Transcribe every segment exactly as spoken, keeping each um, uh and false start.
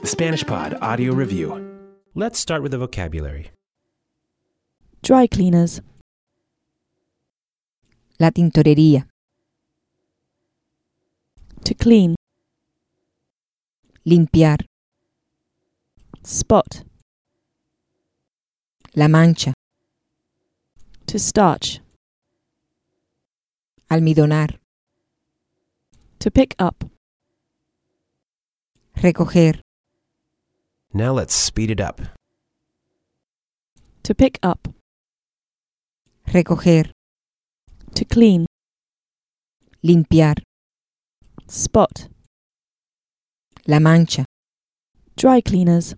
Spanish Pod Audio Review. Let's start with the vocabulary. Dry cleaners. La tintorería. To clean. Limpiar. Spot. La mancha. To starch. Almidonar. To pick up. Recoger. Now let's speed it up. To pick up. Recoger. To clean. Limpiar. Spot. La mancha. Dry cleaners.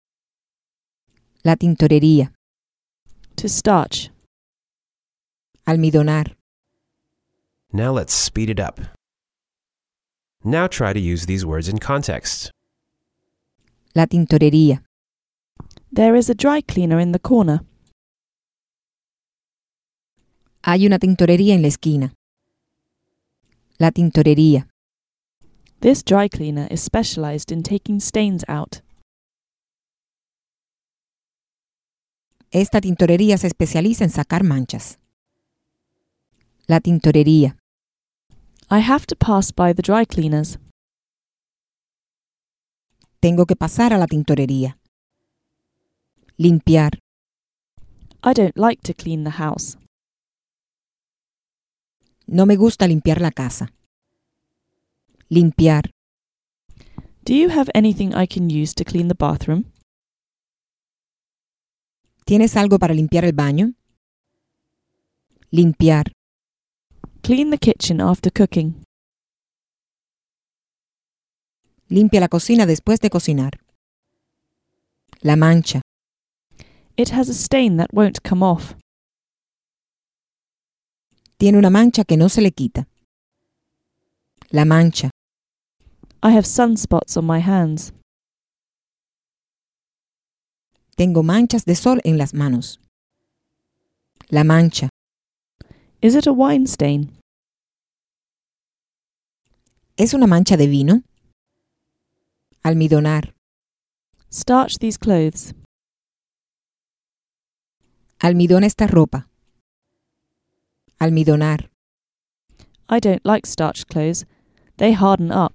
La tintorería. To starch. Almidonar. Now let's speed it up. Now try to use these words in context. La tintorería. There is a dry cleaner in the corner. Hay una tintorería en la esquina. La tintorería. This dry cleaner is specialized in taking stains out. Esta tintorería se especializa en sacar manchas. La tintorería. I have to pass by the dry cleaners. Tengo que pasar a la tintorería. Limpiar. I don't like to clean the house. No me gusta limpiar la casa. Limpiar. Do you have anything I can use to clean the bathroom? ¿Tienes algo para limpiar el baño? Limpiar. Clean the kitchen after cooking. Limpia la cocina después de cocinar. La mancha. It has a stain that won't come off. Tiene una mancha que no se le quita. La mancha. I have sunspots on my hands. Tengo manchas de sol en las manos. La mancha. Is it a wine stain? ¿Es una mancha de vino? Almidonar. Starch these clothes. Almidona esta ropa. Almidonar. I don't like starched clothes. They harden up.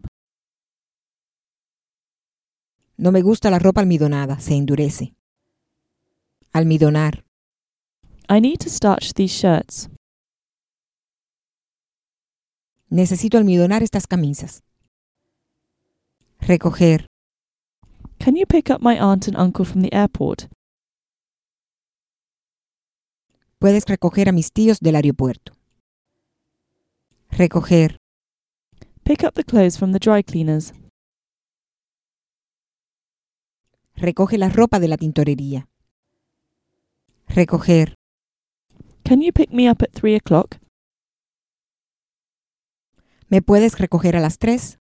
No me gusta la ropa almidonada, se endurece. Almidonar. I need to starch these shirts. Necesito almidonar estas camisas. Recoger. Can you pick up my aunt and uncle from the airport? Puedes recoger a mis tíos del aeropuerto. Recoger. Pick up the clothes from the dry cleaners. Recoge la ropa de la tintorería. Recoger. Can you pick me up at three o'clock? ¿Me puedes recoger a las tres?